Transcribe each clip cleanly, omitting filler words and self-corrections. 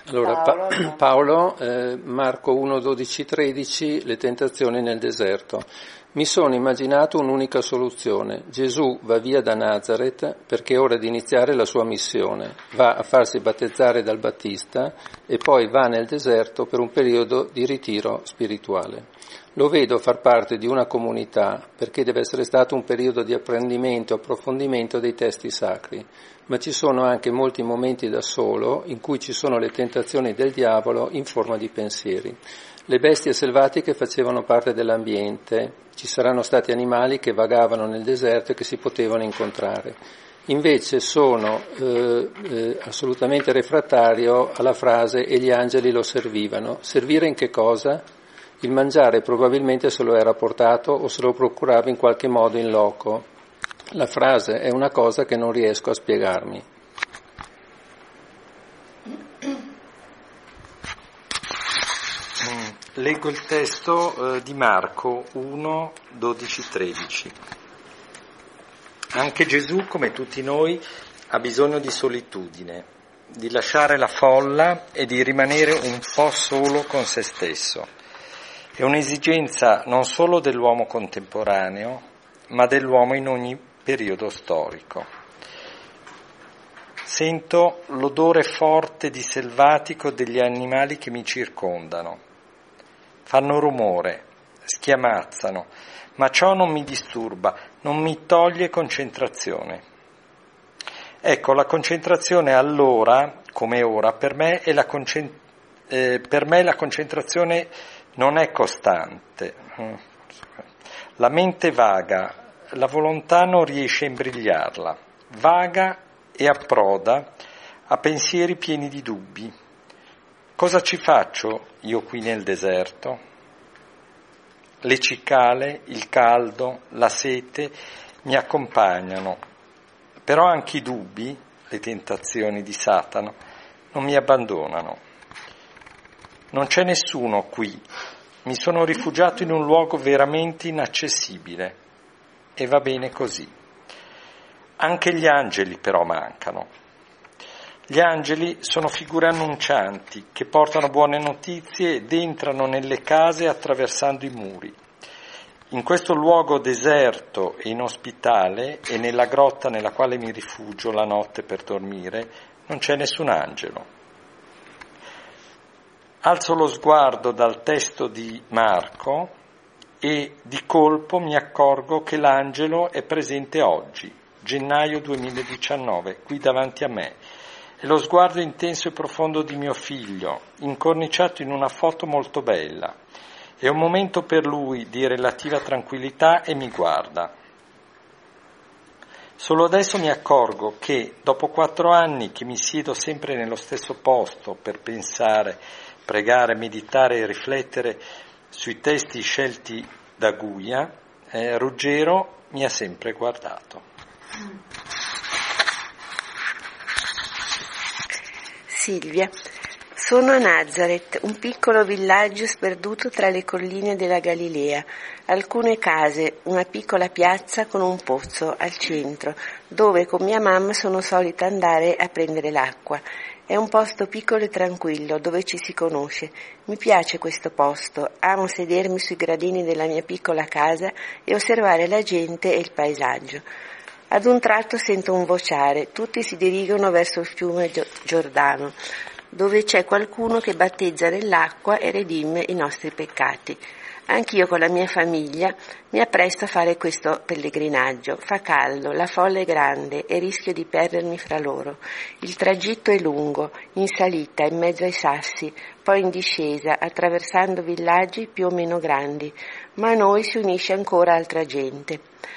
Allora, Paolo, Marco 1, 12, 13, le tentazioni nel deserto. Mi sono immaginato un'unica soluzione. Gesù va via da Nazareth perché è ora di iniziare la sua missione. Va a farsi battezzare dal Battista e poi va nel deserto per un periodo di ritiro spirituale. Lo vedo far parte di una comunità perché deve essere stato un periodo di apprendimento e approfondimento dei testi sacri, ma ci sono anche molti momenti da solo in cui ci sono le tentazioni del diavolo in forma di pensieri. Le bestie selvatiche facevano parte dell'ambiente, ci saranno stati animali che vagavano nel deserto e che si potevano incontrare. Invece sono assolutamente refrattario alla frase «e gli angeli lo servivano». Servire in che cosa? Il mangiare probabilmente se lo era portato o se lo procurava in qualche modo in loco. La frase è una cosa che non riesco a spiegarmi. Leggo il testo di Marco 1, 12, 13. Anche Gesù, come tutti noi, ha bisogno di solitudine, di lasciare la folla e di rimanere un po' solo con se stesso. È un'esigenza non solo dell'uomo contemporaneo, ma dell'uomo in ogni periodo storico. Sento l'odore forte di selvatico degli animali che mi circondano. Fanno rumore, schiamazzano, ma ciò non mi disturba, non mi toglie concentrazione. Ecco, la concentrazione allora, come ora, per me la concentrazione non è costante. La mente vaga, la volontà non riesce a imbrigliarla, vaga e approda a pensieri pieni di dubbi. Cosa ci faccio io qui nel deserto? Le cicale, il caldo, la sete mi accompagnano, però anche i dubbi, le tentazioni di Satana, non mi abbandonano. Non c'è nessuno qui, mi sono rifugiato in un luogo veramente inaccessibile e va bene così. Anche gli angeli però mancano. Gli angeli sono figure annuncianti che portano buone notizie ed entrano nelle case attraversando i muri. In questo luogo deserto e inospitale e nella grotta nella quale mi rifugio la notte per dormire non c'è nessun angelo. Alzo lo sguardo dal testo di Marco e di colpo mi accorgo che l'angelo è presente oggi, gennaio 2019, qui davanti a me. È lo sguardo intenso e profondo di mio figlio, incorniciato in una foto molto bella. È un momento per lui di relativa tranquillità e mi guarda. Solo adesso mi accorgo che, dopo 4 anni che mi siedo sempre nello stesso posto per pensare, pregare, meditare e riflettere sui testi scelti da Guia, Ruggero mi ha sempre guardato. Silvia, sono a Nazareth, un piccolo villaggio sperduto tra le colline della Galilea. Alcune case, una piccola piazza con un pozzo al centro, dove con mia mamma sono solita andare a prendere l'acqua. È un posto piccolo e tranquillo, dove ci si conosce. Mi piace questo posto, amo sedermi sui gradini della mia piccola casa e osservare la gente e il paesaggio. Ad un tratto sento un vociare, tutti si dirigono verso il fiume Giordano, dove c'è qualcuno che battezza nell'acqua e redime i nostri peccati. Anch'io con la mia famiglia mi appresto a fare questo pellegrinaggio. Fa caldo, la folla è grande e rischio di perdermi fra loro. Il tragitto è lungo, in salita, in mezzo ai sassi, poi in discesa, attraversando villaggi più o meno grandi, ma a noi si unisce ancora altra gente.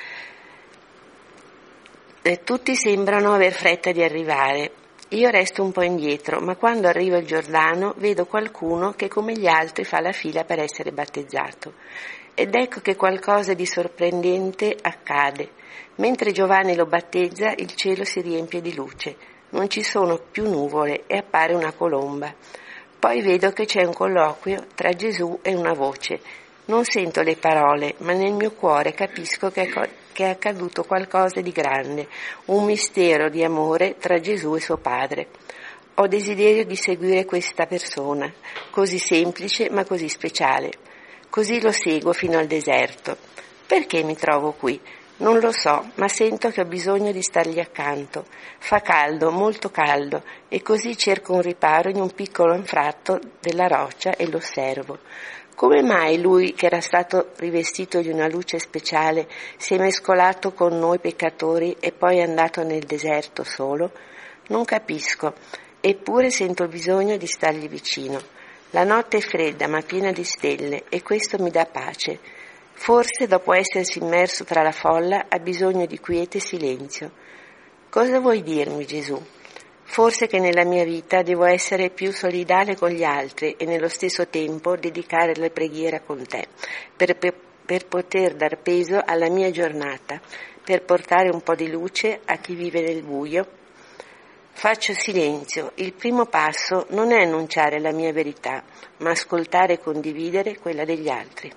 Tutti sembrano aver fretta di arrivare. Io resto un po' indietro, ma quando arrivo al Giordano vedo qualcuno che come gli altri fa la fila per essere battezzato. Ed ecco che qualcosa di sorprendente accade. Mentre Giovanni lo battezza, il cielo si riempie di luce. Non ci sono più nuvole e appare una colomba. Poi vedo che c'è un colloquio tra Gesù e una voce. Non sento le parole, ma nel mio cuore capisco che è accaduto qualcosa di grande, un mistero di amore tra Gesù e suo Padre. Ho desiderio di seguire questa persona, così semplice ma così speciale. Così lo seguo fino al deserto. Perché mi trovo qui? Non lo so, ma sento che ho bisogno di stargli accanto. Fa caldo, molto caldo, e così cerco un riparo in un piccolo anfratto della roccia e lo osservo. Come mai lui, che era stato rivestito di una luce speciale, si è mescolato con noi peccatori e poi è andato nel deserto solo? Non capisco, eppure sento il bisogno di stargli vicino. La notte è fredda ma piena di stelle e questo mi dà pace. Forse, dopo essersi immerso tra la folla, ha bisogno di quiete e silenzio. Cosa vuoi dirmi, Gesù? Forse che nella mia vita devo essere più solidale con gli altri e nello stesso tempo dedicare la preghiera con te, per poter dar peso alla mia giornata, per portare un po' di luce a chi vive nel buio. Faccio silenzio. Il primo passo non è annunciare la mia verità, ma ascoltare e condividere quella degli altri.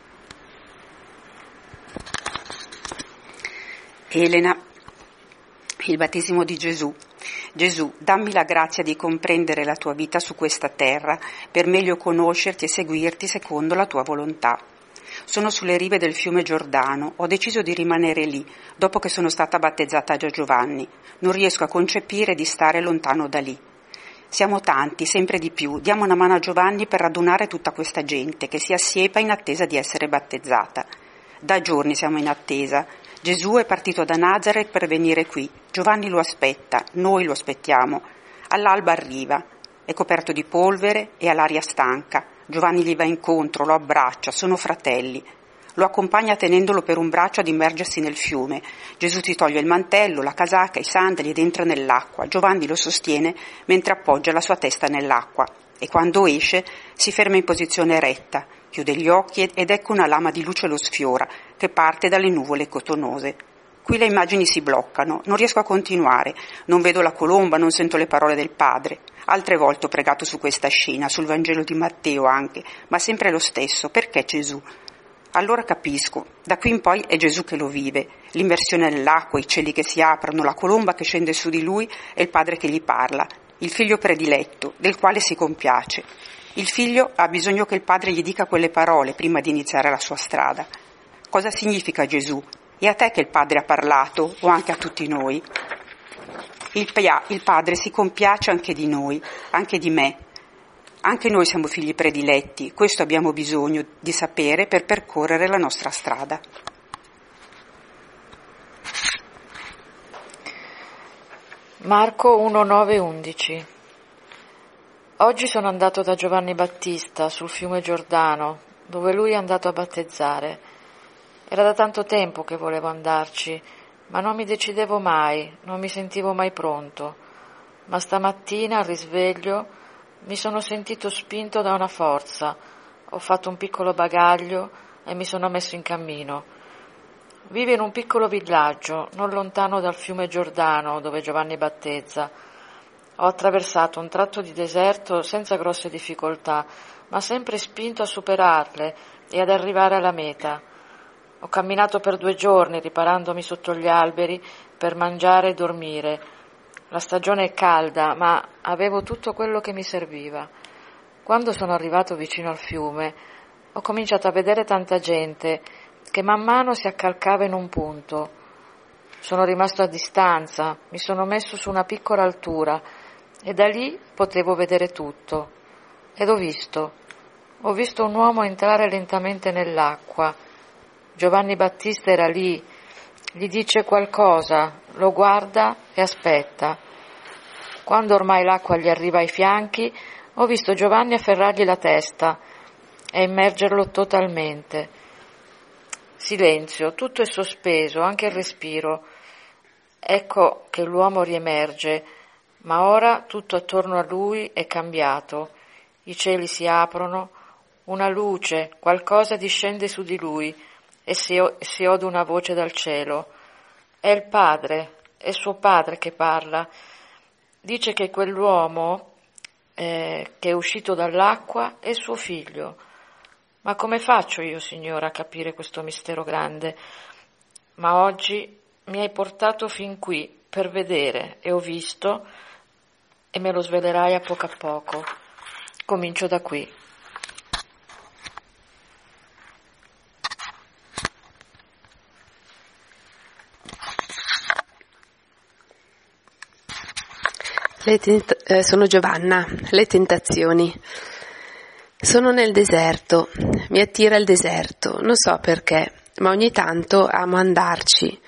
Elena, il battesimo di Gesù. Gesù, dammi la grazia di comprendere la tua vita su questa terra per meglio conoscerti e seguirti secondo la tua volontà. Sono sulle rive del fiume Giordano, ho deciso di rimanere lì, dopo che sono stata battezzata da Giovanni. Non riesco a concepire di stare lontano da lì. Siamo tanti, sempre di più, diamo una mano a Giovanni per radunare tutta questa gente che si assiepa in attesa di essere battezzata. Da giorni siamo in attesa. Gesù è partito da Nazaret per venire qui. Giovanni lo aspetta, noi lo aspettiamo. All'alba arriva, è coperto di polvere e ha l'aria stanca. Giovanni gli va incontro, lo abbraccia, sono fratelli. Lo accompagna tenendolo per un braccio ad immergersi nel fiume. Gesù si toglie il mantello, la casacca, i sandali ed entra nell'acqua. Giovanni lo sostiene mentre appoggia la sua testa nell'acqua. E quando esce si ferma in posizione retta, chiude gli occhi ed ecco una lama di luce lo sfiora che parte dalle nuvole cotonose. Qui le immagini si bloccano, non riesco a continuare, non vedo la colomba, non sento le parole del Padre. Altre volte ho pregato su questa scena, sul Vangelo di Matteo anche, ma sempre lo stesso. Perché Gesù? Allora capisco, da qui in poi è Gesù che lo vive, l'immersione nell'acqua, i cieli che si aprono, la colomba che scende su di lui e il Padre che gli parla, il figlio prediletto, del quale si compiace. Il figlio ha bisogno che il Padre gli dica quelle parole prima di iniziare la sua strada. Cosa significa Gesù? È a te che il Padre ha parlato o anche a tutti noi? Il Padre si compiace anche di noi, anche di me. Anche noi siamo figli prediletti, questo abbiamo bisogno di sapere per percorrere la nostra strada. Marco 1:9-11. Oggi sono andato da Giovanni Battista sul fiume Giordano, dove lui è andato a battezzare. Era da tanto tempo che volevo andarci, ma non mi decidevo mai, non mi sentivo mai pronto. Ma stamattina al risveglio mi sono sentito spinto da una forza, ho fatto un piccolo bagaglio e mi sono messo in cammino. Vivo in un piccolo villaggio, non lontano dal fiume Giordano, dove Giovanni battezza. Ho attraversato un tratto di deserto senza grosse difficoltà, ma sempre spinto a superarle e ad arrivare alla meta. Ho camminato per 2 giorni, riparandomi sotto gli alberi per mangiare e dormire. La stagione è calda, ma avevo tutto quello che mi serviva. Quando sono arrivato vicino al fiume, ho cominciato a vedere tanta gente che man mano si accalcava in un punto. Sono rimasto a distanza, mi sono messo su una piccola altura e da lì potevo vedere tutto. Ed ho visto un uomo entrare lentamente nell'acqua. Giovanni Battista era lì, gli dice qualcosa, lo guarda e aspetta. Quando ormai l'acqua gli arriva ai fianchi, ho visto Giovanni afferrargli la testa e immergerlo totalmente. Silenzio, tutto è sospeso, anche il respiro. Ecco che l'uomo riemerge, ma ora tutto attorno a lui è cambiato. I cieli si aprono, una luce, qualcosa discende su di lui e si ode una voce dal cielo. È il Padre, è suo Padre che parla. Dice che quell'uomo che è uscito dall'acqua è suo figlio. Ma come faccio io, Signore, a capire questo mistero grande? Ma oggi mi hai portato fin qui per vedere e ho visto e me lo svelerai a poco. Comincio da qui. Sono Giovanna. Le tentazioni. Sono nel deserto, mi attira il deserto, non so perché, ma ogni tanto amo andarci.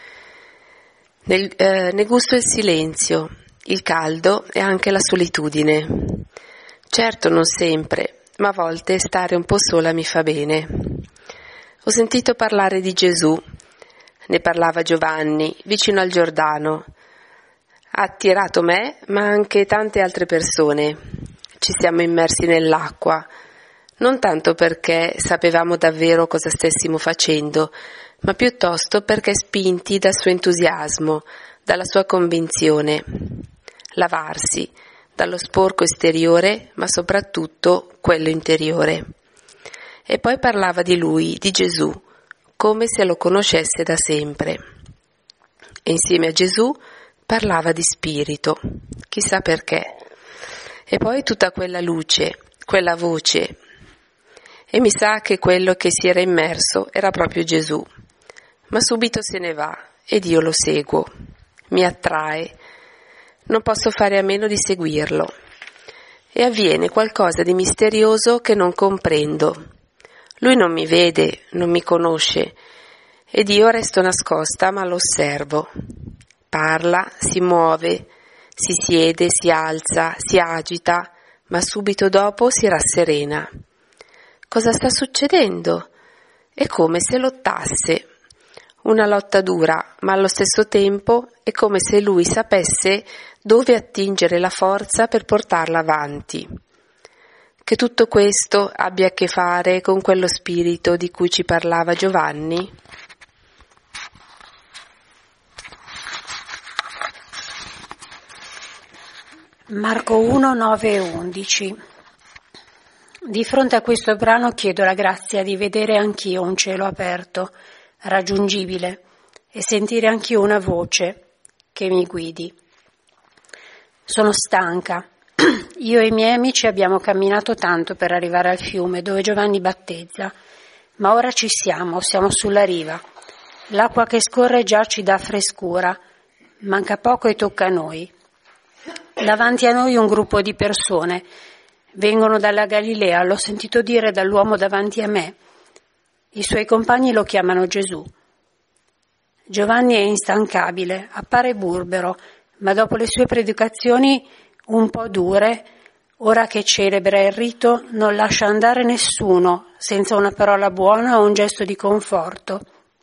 Ne gusto il silenzio, il caldo e anche la solitudine. Certo non sempre, ma a volte stare un po' sola mi fa bene. Ho sentito parlare di Gesù, ne parlava Giovanni, vicino al Giordano. Ha attirato me, ma anche tante altre persone. Ci siamo immersi nell'acqua, non tanto perché sapevamo davvero cosa stessimo facendo, ma piuttosto perché spinti dal suo entusiasmo, dalla sua convinzione. Lavarsi, dallo sporco esteriore, ma soprattutto quello interiore. E poi parlava di lui, di Gesù, come se lo conoscesse da sempre. E insieme a Gesù parlava di spirito, chissà perché. E poi tutta quella luce, quella voce. E mi sa che quello che si era immerso era proprio Gesù. Ma subito se ne va ed io lo seguo. Mi attrae. Non posso fare a meno di seguirlo. E avviene qualcosa di misterioso che non comprendo. Lui non mi vede, non mi conosce, ed io resto nascosta ma lo osservo. Parla, si muove, si siede, si alza, si agita, ma subito dopo si rasserena. Cosa sta succedendo? È come se lottasse. Una lotta dura, ma allo stesso tempo è come se lui sapesse dove attingere la forza per portarla avanti. Che tutto questo abbia a che fare con quello spirito di cui ci parlava Giovanni? Marco 1, 9 e 11. Di fronte a questo brano chiedo la grazia di vedere anch'io un cielo aperto, raggiungibile, e sentire anch'io una voce che mi guidi. Sono stanca. Io e i miei amici abbiamo camminato tanto per arrivare al fiume dove Giovanni battezza, ma ora ci siamo sulla riva. L'acqua che scorre già ci dà frescura, manca poco e tocca a noi. Davanti a noi un gruppo di persone. Vengono dalla Galilea, l'ho sentito dire dall'uomo davanti a me. I suoi compagni lo chiamano Gesù. Giovanni è instancabile, appare burbero, ma dopo le sue predicazioni un po' dure, ora che celebra il rito, non lascia andare nessuno senza una parola buona o un gesto di conforto.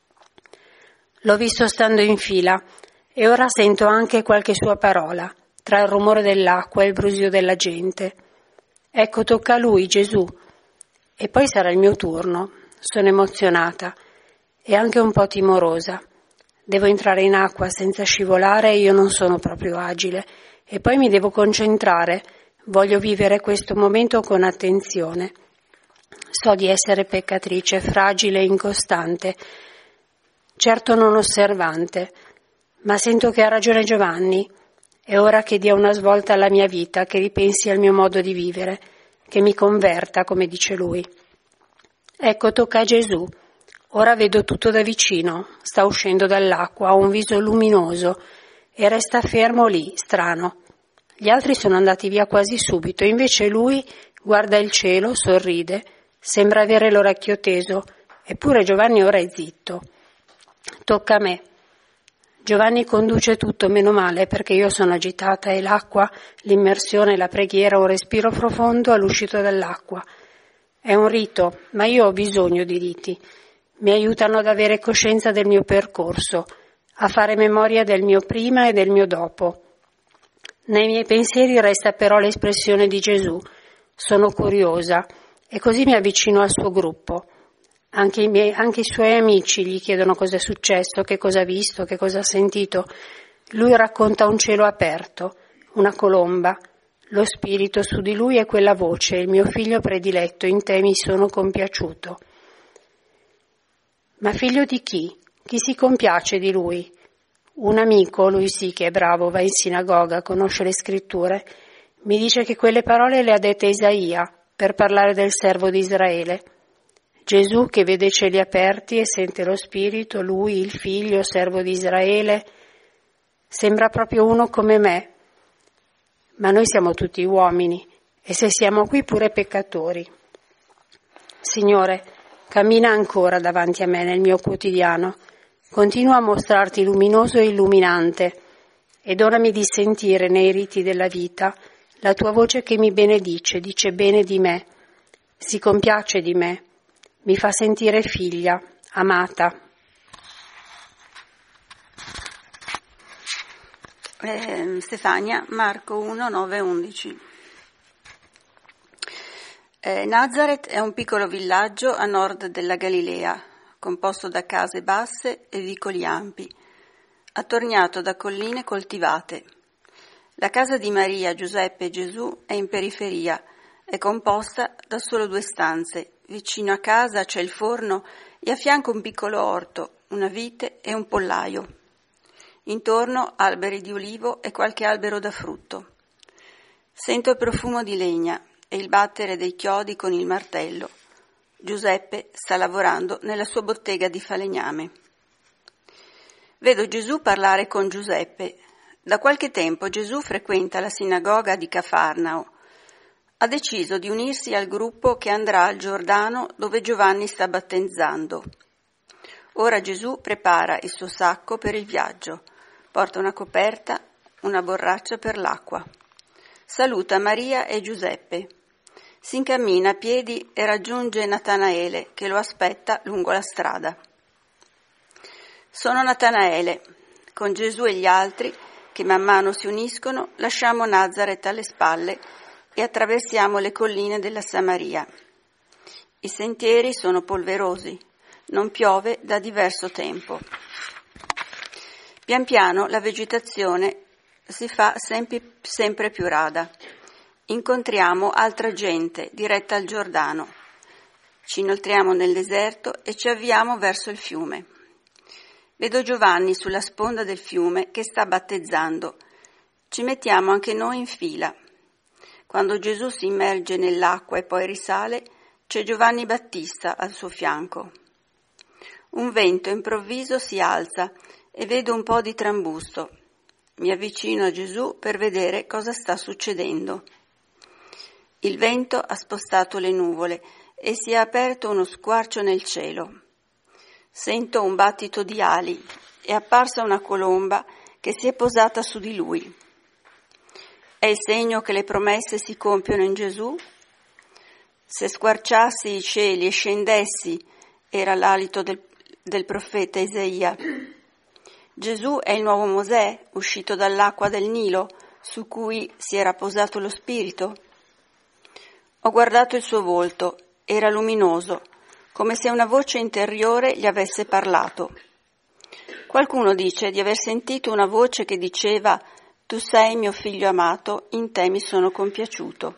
L'ho visto stando in fila e ora sento anche qualche sua parola, tra il rumore dell'acqua e il brusio della gente. Ecco, tocca a lui, Gesù. E poi sarà il mio turno. Sono emozionata e anche un po' timorosa. Devo entrare in acqua senza scivolare e io non sono proprio agile. E poi mi devo concentrare. Voglio vivere questo momento con attenzione. So di essere peccatrice, fragile e incostante. Certo non osservante, ma sento che ha ragione Giovanni. È ora che dia una svolta alla mia vita, che ripensi al mio modo di vivere, che mi converta, come dice lui. Ecco, tocca a Gesù. Ora vedo tutto da vicino. Sta uscendo dall'acqua, ha un viso luminoso e resta fermo lì, strano. Gli altri sono andati via quasi subito, invece lui guarda il cielo, sorride, sembra avere l'orecchio teso, eppure Giovanni ora è zitto. Tocca a me. Giovanni conduce tutto, meno male, perché io sono agitata e l'acqua, l'immersione, la preghiera, un respiro profondo all'uscita dall'acqua. È un rito, ma io ho bisogno di riti. Mi aiutano ad avere coscienza del mio percorso, a fare memoria del mio prima e del mio dopo. Nei miei pensieri resta però l'espressione di Gesù. Sono curiosa e così mi avvicino al suo gruppo. Anche i suoi amici gli chiedono cosa è successo, che cosa ha visto, che cosa ha sentito. Lui racconta un cielo aperto, una colomba, lo spirito su di lui e quella voce, il mio figlio prediletto, in te mi sono compiaciuto. Ma figlio di chi? Chi si compiace di lui? Un amico, lui sì che è bravo, va in sinagoga, conosce le scritture. Mi dice che quelle parole le ha dette Isaia per parlare del servo di Israele. Gesù che vede i cieli aperti e sente lo Spirito, lui, il Figlio, servo di Israele, sembra proprio uno come me. Ma noi siamo tutti uomini e se siamo qui pure peccatori. Signore, cammina ancora davanti a me nel mio quotidiano, continua a mostrarti luminoso e illuminante e donami di sentire nei riti della vita la tua voce che mi benedice, dice bene di me, si compiace di me, mi fa sentire figlia, amata. Stefania, Marco 1, 9, 11. Nazaret è un piccolo villaggio a nord della Galilea, composto da case basse e vicoli ampi, attorniato da colline coltivate. La casa di Maria, Giuseppe e Gesù è in periferia, è composta da solo 2 stanze. Vicino a casa c'è il forno e a fianco un piccolo orto, una vite e un pollaio. Intorno alberi di ulivo e qualche albero da frutto. Sento il profumo di legna e il battere dei chiodi con il martello. Giuseppe sta lavorando nella sua bottega di falegname. Vedo Gesù parlare con Giuseppe. Da qualche tempo Gesù frequenta la sinagoga di Cafarnao. Ha deciso di unirsi al gruppo che andrà al Giordano dove Giovanni sta battezzando. Ora Gesù prepara il suo sacco per il viaggio. Porta una coperta, una borraccia per l'acqua. Saluta Maria e Giuseppe. Si incammina a piedi e raggiunge Natanaele, che lo aspetta lungo la strada. Sono Natanaele. Con Gesù e gli altri, che man mano si uniscono, lasciamo Nazaret alle spalle e attraversiamo le colline della Samaria. I sentieri sono polverosi, non piove da diverso tempo. Pian piano la vegetazione si fa sempre più rada. Incontriamo altra gente diretta al Giordano. Ci inoltriamo nel deserto e ci avviamo verso il fiume. Vedo Giovanni sulla sponda del fiume che sta battezzando. Ci mettiamo anche noi in fila. Quando Gesù si immerge nell'acqua e poi risale, c'è Giovanni Battista al suo fianco. Un vento improvviso si alza e vedo un po' di trambusto. Mi avvicino a Gesù per vedere cosa sta succedendo. Il vento ha spostato le nuvole e si è aperto uno squarcio nel cielo. Sento un battito di ali. È apparsa una colomba che si è posata su di lui. È il segno che le promesse si compiono in Gesù? Se squarciassi i cieli e scendessi, era l'alito del profeta Isaia. Gesù è il nuovo Mosè, uscito dall'acqua del Nilo, su cui si era posato lo Spirito? Ho guardato il suo volto, era luminoso, come se una voce interiore gli avesse parlato. Qualcuno dice di aver sentito una voce che diceva: «Tu sei mio figlio amato, in te mi sono compiaciuto».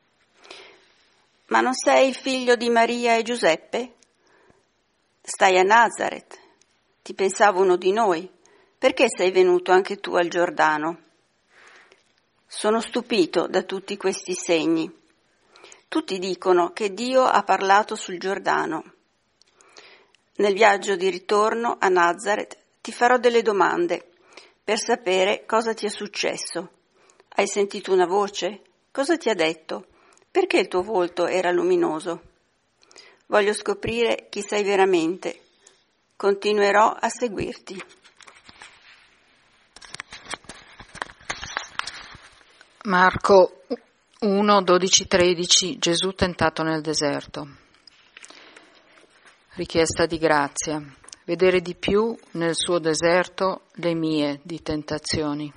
Ma non sei il figlio di Maria e Giuseppe? Stai a Nazaret. Ti pensavo uno di noi. Perché sei venuto anche tu al Giordano? Sono stupito da tutti questi segni. Tutti dicono che Dio ha parlato sul Giordano. Nel viaggio di ritorno a Nazaret ti farò delle domande per sapere cosa ti è successo. Hai sentito una voce? Cosa ti ha detto? Perché il tuo volto era luminoso? Voglio scoprire chi sei veramente. Continuerò a seguirti. Marco 1, 12, 13. Gesù tentato nel deserto. Richiesta di grazia. Vedere di più nel suo deserto le mie di tentazioni.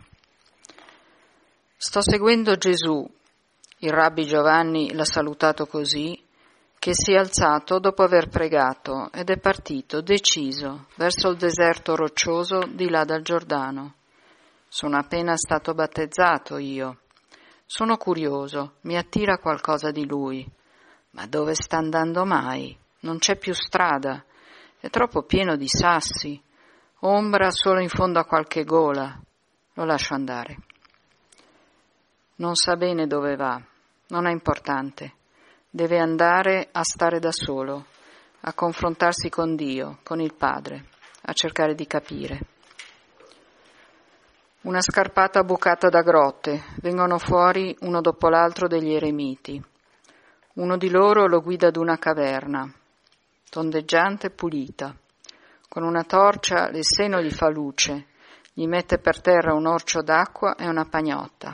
Sto seguendo Gesù. Il rabbi Giovanni l'ha salutato così, che si è alzato dopo aver pregato ed è partito deciso verso il deserto roccioso di là dal Giordano. Sono appena stato battezzato io. Sono curioso, mi attira qualcosa di lui. Ma dove sta andando mai? Non c'è più strada, è troppo pieno di sassi, ombra solo in fondo a qualche gola. Lo lascio andare. Non sa bene dove va, non è importante. Deve andare a stare da solo, a confrontarsi con Dio, con il Padre, a cercare di capire. Una scarpata bucata da grotte, vengono fuori uno dopo l'altro degli eremiti. Uno di loro lo guida ad una caverna, tondeggiante e pulita. Con una torcia il seno gli fa luce, gli mette per terra un orcio d'acqua e una pagnotta.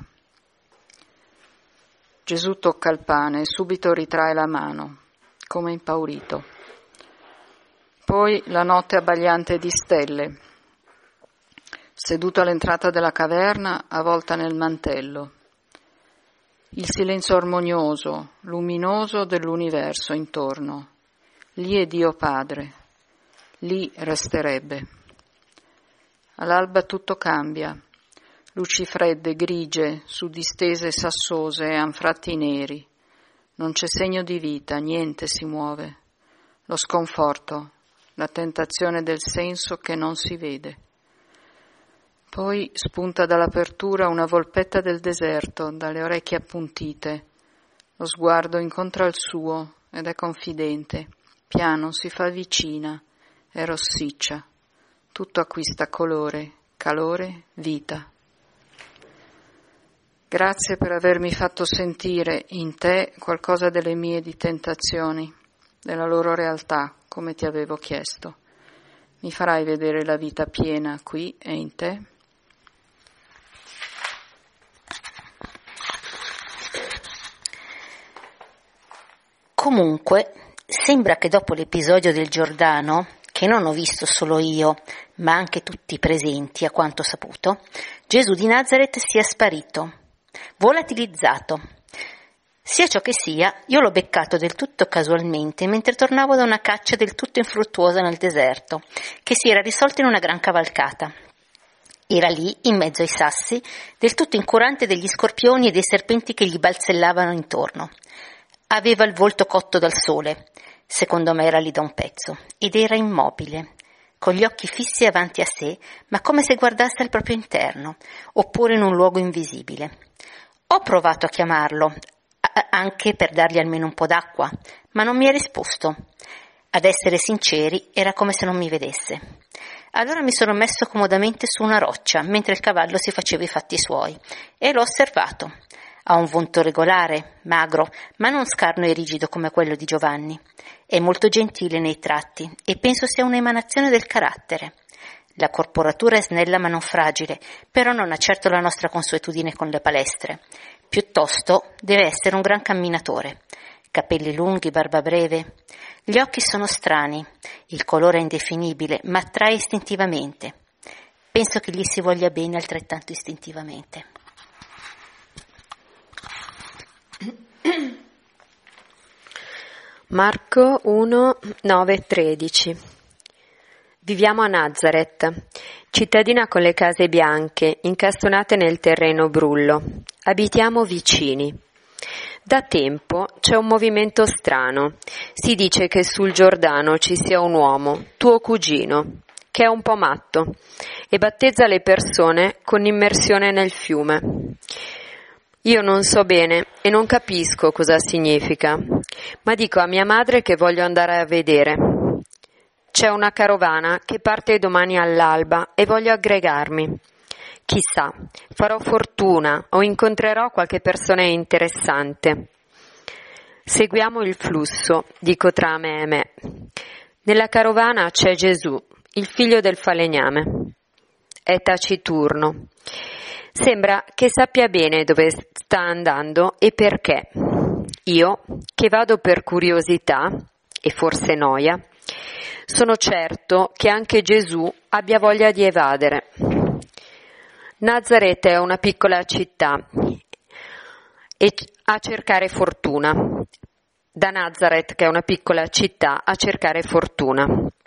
Gesù tocca il pane e subito ritrae la mano, come impaurito. Poi la notte abbagliante di stelle, seduto all'entrata della caverna, avvolta nel mantello. Il silenzio armonioso, luminoso dell'universo intorno. Lì è Dio Padre, lì resterebbe. All'alba tutto cambia. Luci fredde, grigie, su distese sassose e anfratti neri. Non c'è segno di vita, niente si muove. Lo sconforto, la tentazione del senso che non si vede. Poi spunta dall'apertura una volpetta del deserto, dalle orecchie appuntite. Lo sguardo incontra il suo ed è confidente. Piano si fa vicina, è rossiccia. Tutto acquista colore, calore, vita. Grazie per avermi fatto sentire in te qualcosa delle mie di tentazioni, della loro realtà, come ti avevo chiesto. Mi farai vedere la vita piena qui e in te? Comunque, sembra che dopo l'episodio del Giordano, che non ho visto solo io, ma anche tutti i presenti, a quanto saputo, Gesù di Nazaret sia sparito, volatilizzato. Sia ciò che sia, io l'ho beccato del tutto casualmente mentre tornavo da una caccia del tutto infruttuosa nel deserto, che si era risolta in una gran cavalcata. Era lì, in mezzo ai sassi, del tutto incurante degli scorpioni e dei serpenti che gli balzellavano intorno. Aveva il volto cotto dal sole, secondo me era lì da un pezzo, ed era immobile, con gli occhi fissi avanti a sé, ma come se guardasse al proprio interno, oppure in un luogo invisibile. Ho provato a chiamarlo, anche per dargli almeno un po' d'acqua, ma non mi ha risposto. Ad essere sinceri, era come se non mi vedesse. Allora mi sono messo comodamente su una roccia, mentre il cavallo si faceva i fatti suoi, e l'ho osservato. Ha un volto regolare, magro, ma non scarno e rigido come quello di Giovanni. È molto gentile nei tratti e penso sia un'emanazione del carattere. La corporatura è snella ma non fragile, però non ha certo la nostra consuetudine con le palestre. Piuttosto deve essere un gran camminatore. Capelli lunghi, barba breve. Gli occhi sono strani, il colore è indefinibile, ma attrae istintivamente. Penso che gli si voglia bene altrettanto istintivamente. Marco 1, 9, 13. Viviamo a Nazaret, cittadina con le case bianche, incastonate nel terreno brullo. Abitiamo vicini. Da tempo c'è un movimento strano. Si dice che sul Giordano ci sia un uomo, tuo cugino, che è un po' matto e battezza le persone con immersione nel fiume. Io non so bene e non capisco cosa significa, ma dico a mia madre che voglio andare a vedere. C'è una carovana che parte domani all'alba e voglio aggregarmi. Chissà, farò fortuna o incontrerò qualche persona interessante. Seguiamo il flusso, dico tra me e me. Nella carovana c'è Gesù, il figlio del falegname. È taciturno. Sembra che sappia bene dove sta andando e perché. Io, che vado per curiosità e forse noia, sono certo che anche Gesù abbia voglia di evadere. Nazaret è una piccola città e a cercare fortuna. Da Nazaret, che è una piccola città, a cercare fortuna.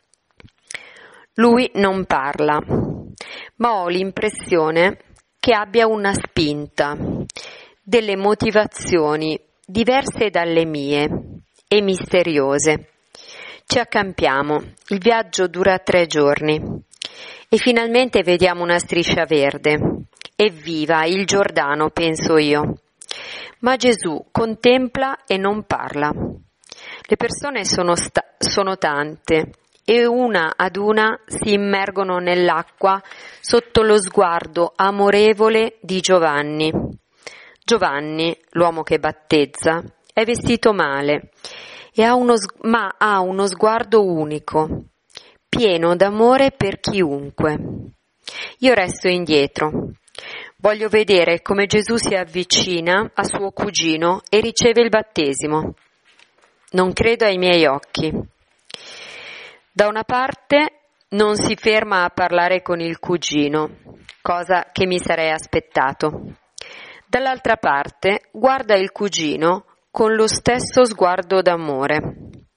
Lui non parla, ma ho l'impressione che abbia una spinta, delle motivazioni diverse dalle mie e misteriose. Ci accampiamo, il viaggio dura 3 giorni e finalmente vediamo una striscia verde. Evviva, il Giordano, penso io. Ma Gesù contempla e non parla. Le persone sono tante e una ad una si immergono nell'acqua sotto lo sguardo amorevole di Giovanni. Giovanni, l'uomo che battezza, è vestito male ma ha uno sguardo unico, pieno d'amore per chiunque. Io resto indietro. Voglio vedere come Gesù si avvicina a suo cugino e riceve il battesimo. Non credo ai miei occhi. Da una parte non si ferma a parlare con il cugino, cosa che mi sarei aspettato. Dall'altra parte guarda il cugino con lo stesso sguardo d'amore.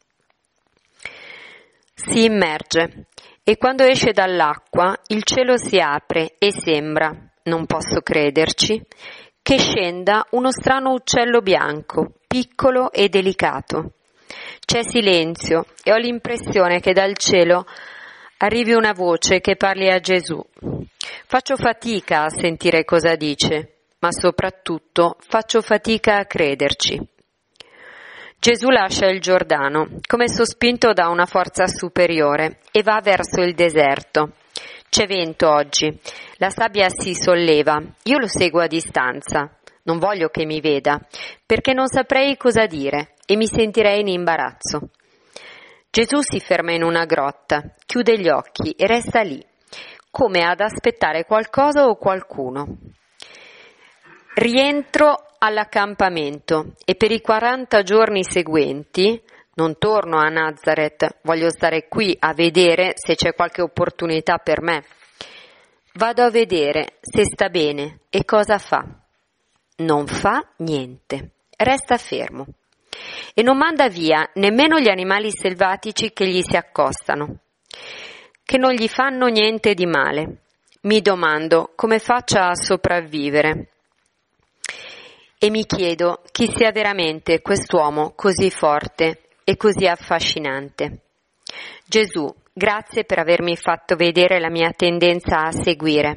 Si immerge e quando esce dall'acqua il cielo si apre e sembra, non posso crederci, che scenda uno strano uccello bianco, piccolo e delicato. C'è silenzio e ho l'impressione che dal cielo arrivi una voce che parli a Gesù. Faccio fatica a sentire cosa dice, ma soprattutto faccio fatica a crederci. Gesù lascia il Giordano, come sospinto da una forza superiore, e va verso il deserto. C'è vento oggi, la sabbia si solleva, io lo seguo a distanza. Non voglio che mi veda, perché non saprei cosa dire e mi sentirei in imbarazzo. Gesù si ferma in una grotta, chiude gli occhi e resta lì, come ad aspettare qualcosa o qualcuno. Rientro all'accampamento e per i 40 giorni seguenti non torno a Nazaret, voglio stare qui a vedere se c'è qualche opportunità per me. Vado a vedere se sta bene e cosa fa. Non fa niente, resta fermo e non manda via nemmeno gli animali selvatici che gli si accostano, che non gli fanno niente di male. Mi domando come faccia a sopravvivere e mi chiedo chi sia veramente quest'uomo così forte e così affascinante. Gesù, grazie per avermi fatto vedere la mia tendenza a seguire.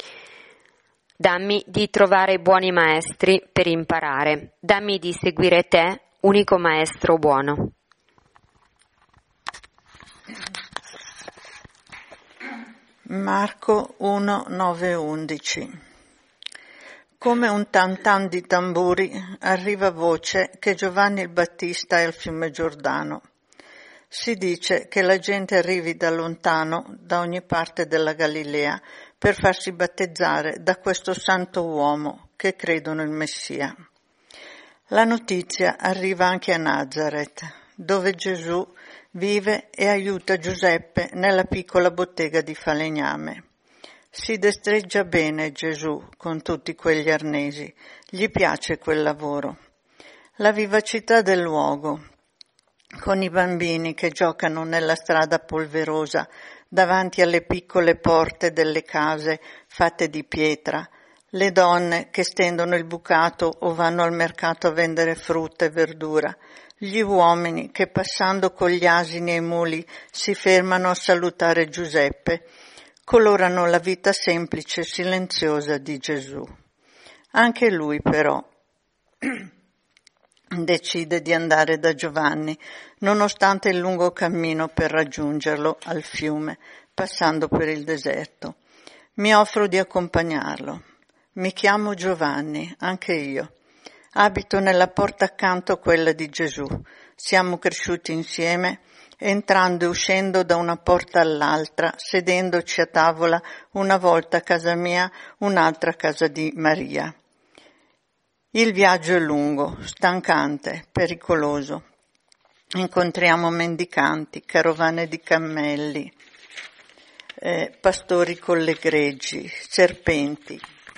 Dammi di trovare buoni maestri per imparare. Dammi di seguire te, unico maestro buono. Marco 1, 9, 11. Come un tantan di tamburi arriva voce che Giovanni il Battista è al fiume Giordano. Si dice che la gente arrivi da lontano, da ogni parte della Galilea, per farsi battezzare da questo santo uomo che credono il Messia. La notizia arriva anche a Nazaret, dove Gesù vive e aiuta Giuseppe nella piccola bottega di falegname. Si destreggia bene Gesù con tutti quegli arnesi, gli piace quel lavoro. La vivacità del luogo, con i bambini che giocano nella strada polverosa davanti alle piccole porte delle case fatte di pietra, le donne che stendono il bucato o vanno al mercato a vendere frutta e verdura, gli uomini che passando con gli asini e i muli si fermano a salutare Giuseppe, colorano la vita semplice e silenziosa di Gesù. Anche lui però decide di andare da Giovanni, nonostante il lungo cammino per raggiungerlo al fiume, passando per il deserto. Mi offro di accompagnarlo. Mi chiamo Giovanni, anche io. Abito nella porta accanto a quella di Gesù. Siamo cresciuti insieme, entrando e uscendo da una porta all'altra, sedendoci a tavola una volta a casa mia, un'altra a casa di Maria. Il viaggio è lungo, stancante, pericoloso. Incontriamo mendicanti, carovane di cammelli, pastori con le greggi, serpenti.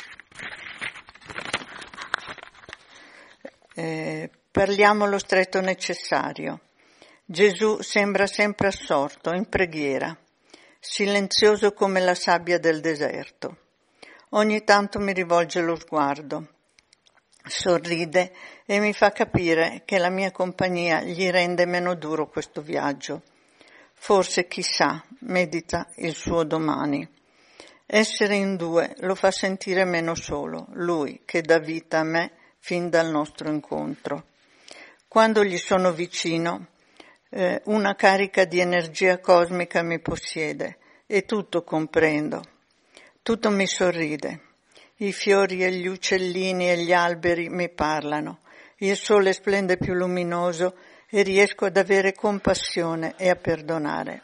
Parliamo lo stretto necessario. Gesù sembra sempre assorto, in preghiera, silenzioso come la sabbia del deserto. Ogni tanto mi rivolge lo sguardo, sorride e mi fa capire che la mia compagnia gli rende meno duro questo viaggio. Forse, chissà, medita il suo domani. Essere in due lo fa sentire meno solo, lui che dà vita a me fin dal nostro incontro. Quando gli sono vicino, una carica di energia cosmica mi possiede e tutto comprendo, tutto mi sorride. I fiori e gli uccellini e gli alberi mi parlano, il sole splende più luminoso e riesco ad avere compassione e a perdonare.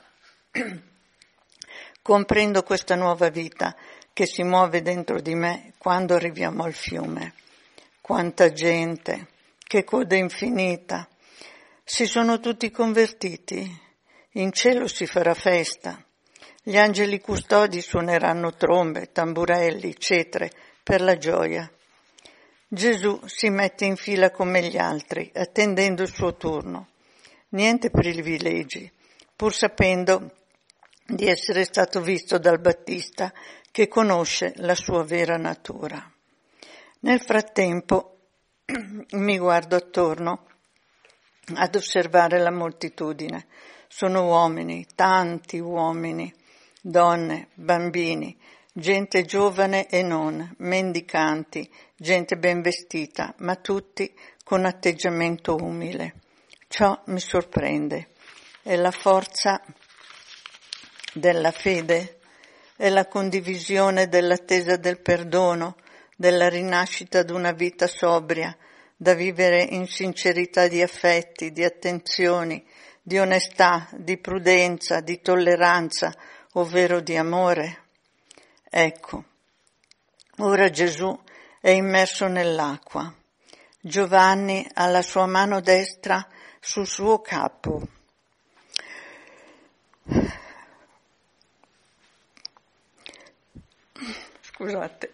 Comprendo questa nuova vita che si muove dentro di me quando arriviamo al fiume. Quanta gente, che coda infinita. Si sono tutti convertiti. In cielo si farà festa. Gli angeli custodi suoneranno trombe, tamburelli, cetre per la gioia. Gesù si mette in fila come gli altri, attendendo il suo turno. Niente privilegi, pur sapendo di essere stato visto dal Battista che conosce la sua vera natura. Nel frattempo mi guardo attorno ad osservare la moltitudine. Sono uomini, tanti uomini, donne, bambini, gente giovane e non, mendicanti, gente ben vestita, ma tutti con atteggiamento umile. Ciò mi sorprende. È la forza della fede, è la condivisione dell'attesa del perdono, della rinascita di una vita sobria, da vivere in sincerità di affetti, di attenzioni, di onestà, di prudenza, di tolleranza, ovvero di amore. Ecco, ora Gesù è immerso nell'acqua. Giovanni ha la sua mano destra sul suo capo. Scusate.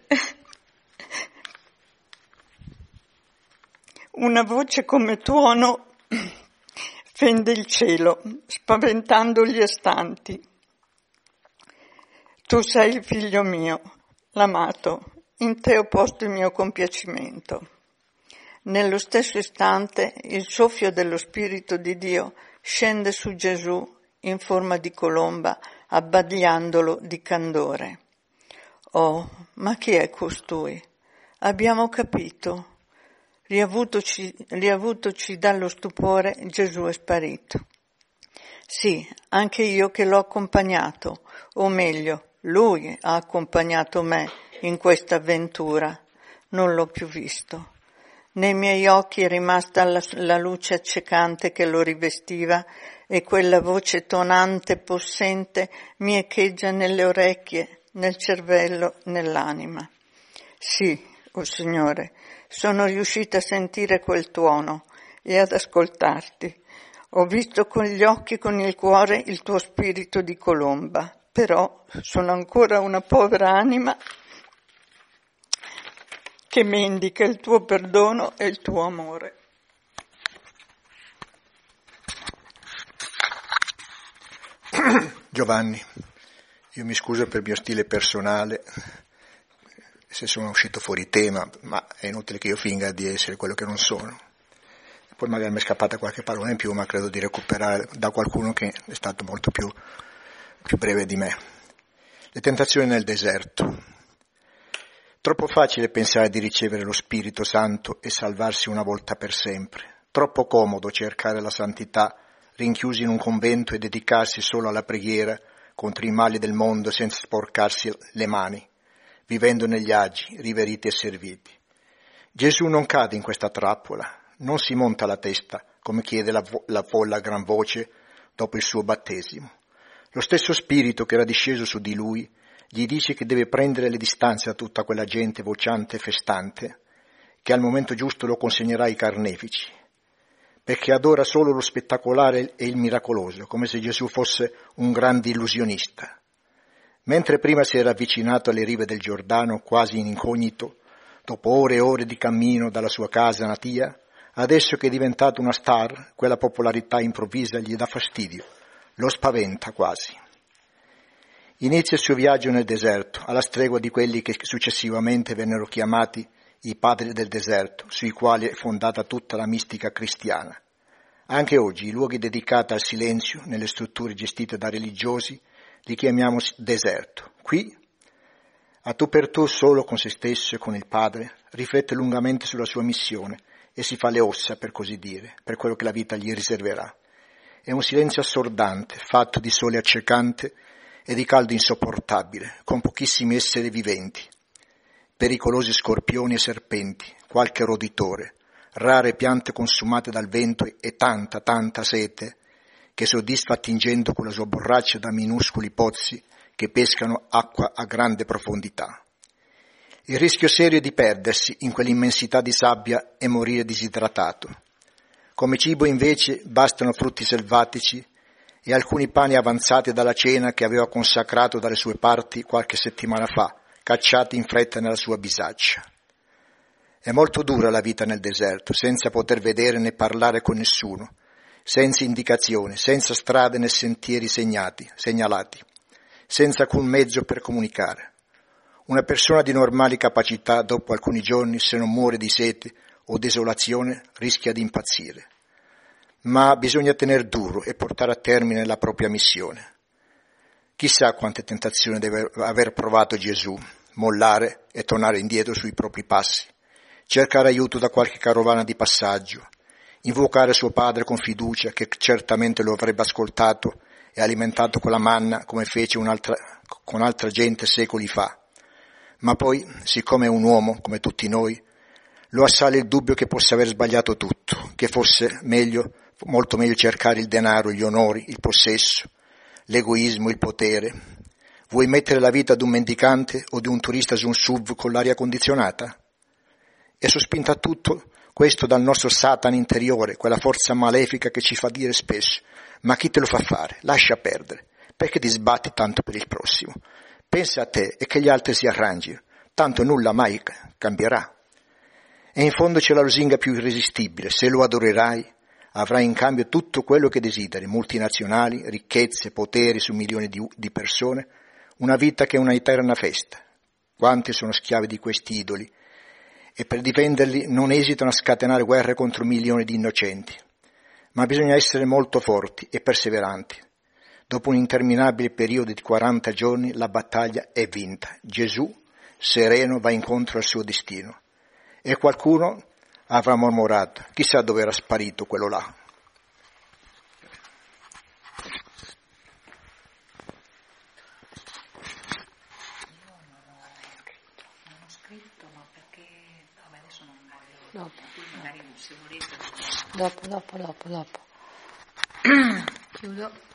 Una voce come tuono fende il cielo, spaventando gli astanti. Tu sei il figlio mio, l'amato, in te ho posto il mio compiacimento. Nello stesso istante il soffio dello Spirito di Dio scende su Gesù in forma di colomba, abbagliandolo di candore. Oh, ma chi è costui? Abbiamo capito. Riavutoci dallo stupore, Gesù è sparito. Sì, anche io che l'ho accompagnato, o meglio, lui ha accompagnato me in questa avventura. Non l'ho più visto. Nei miei occhi è rimasta la luce accecante che lo rivestiva e quella voce tonante e possente mi echeggia nelle orecchie, nel cervello, nell'anima. Sì, o Signore, sono riuscita a sentire quel tuono e ad ascoltarti. Ho visto con gli occhi e con il cuore il tuo spirito di colomba, però sono ancora una povera anima che mendica il tuo perdono e il tuo amore. Giovanni, io mi scuso per il mio stile personale, se sono uscito fuori tema, ma è inutile che io finga di essere quello che non sono. Poi magari mi è scappata qualche parola in più, ma credo di recuperare da qualcuno che è stato molto più breve di me. Le tentazioni nel deserto. Troppo facile pensare di ricevere lo Spirito Santo e salvarsi una volta per sempre. Troppo comodo cercare la santità rinchiusi in un convento e dedicarsi solo alla preghiera contro i mali del mondo senza sporcarsi le mani, vivendo negli agi, riveriti e serviti. Gesù non cade in questa trappola, non si monta la testa come chiede la folla a gran voce dopo il suo battesimo. Lo stesso Spirito che era disceso su di lui gli dice che deve prendere le distanze da tutta quella gente vociante e festante, che al momento giusto lo consegnerà ai carnefici, perché adora solo lo spettacolare e il miracoloso, come se Gesù fosse un grande illusionista. Mentre prima si era avvicinato alle rive del Giordano quasi in incognito, dopo ore e ore di cammino dalla sua casa natia, adesso che è diventato una star, quella popolarità improvvisa gli dà fastidio, lo spaventa quasi. Inizia il suo viaggio nel deserto, alla stregua di quelli che successivamente vennero chiamati i padri del deserto, sui quali è fondata tutta la mistica cristiana. Anche oggi i luoghi dedicati al silenzio, nelle strutture gestite da religiosi, li chiamiamo deserto. Qui A tu per tu solo con se stesso e con il Padre, riflette lungamente sulla sua missione e si fa le ossa, per così dire, per quello che la vita gli riserverà. È un silenzio assordante, fatto di sole accecante e di caldo insopportabile, con pochissimi esseri viventi, pericolosi scorpioni e serpenti, qualche roditore, rare piante consumate dal vento e tanta sete che soddisfa attingendo con la sua borraccia da minuscoli pozzi che pescano acqua a grande profondità. Il rischio serio è di perdersi in quell'immensità di sabbia e morire disidratato. Come cibo invece bastano frutti selvatici e alcuni pani avanzati dalla cena che aveva consacrato dalle sue parti qualche settimana fa, cacciati in fretta nella sua bisaccia. È molto dura la vita nel deserto, senza poter vedere né parlare con nessuno, senza indicazioni, senza strade né sentieri segnalati, senza alcun mezzo per comunicare. Una persona di normali capacità, dopo alcuni giorni, se non muore di sete o desolazione, rischia di impazzire. Ma bisogna tener duro e portare a termine la propria missione. Chissà quante tentazioni deve aver provato Gesù, mollare e tornare indietro sui propri passi, cercare aiuto da qualche carovana di passaggio, invocare suo padre con fiducia che certamente lo avrebbe ascoltato e alimentato con la manna come fece con altra gente secoli fa. Ma poi, siccome è un uomo come tutti noi, lo assale il dubbio che possa aver sbagliato tutto, che fosse molto meglio cercare il denaro, gli onori, il possesso, l'egoismo, il potere. Vuoi mettere la vita di un mendicante o di un turista su un SUV con l'aria condizionata? E sospinta tutto questo dal nostro Satana interiore, quella forza malefica che ci fa dire spesso: ma chi te lo fa fare? Lascia perdere. Perché ti sbatti tanto per il prossimo? Pensa a te e che gli altri si arrangino, tanto nulla mai cambierà. E in fondo c'è la lusinga più irresistibile: se lo adorerai, avrai in cambio tutto quello che desideri, multinazionali, ricchezze, poteri su milioni di persone, una vita che è una eterna festa. Quanti sono schiavi di questi idoli e per difenderli non esitano a scatenare guerre contro milioni di innocenti. Ma bisogna essere molto forti e perseveranti. Dopo un interminabile periodo di 40 giorni la battaglia è vinta. Gesù, sereno, va incontro al suo destino. E qualcuno avrà mormorato: chissà dove era sparito quello là. Dopo. Chiudo.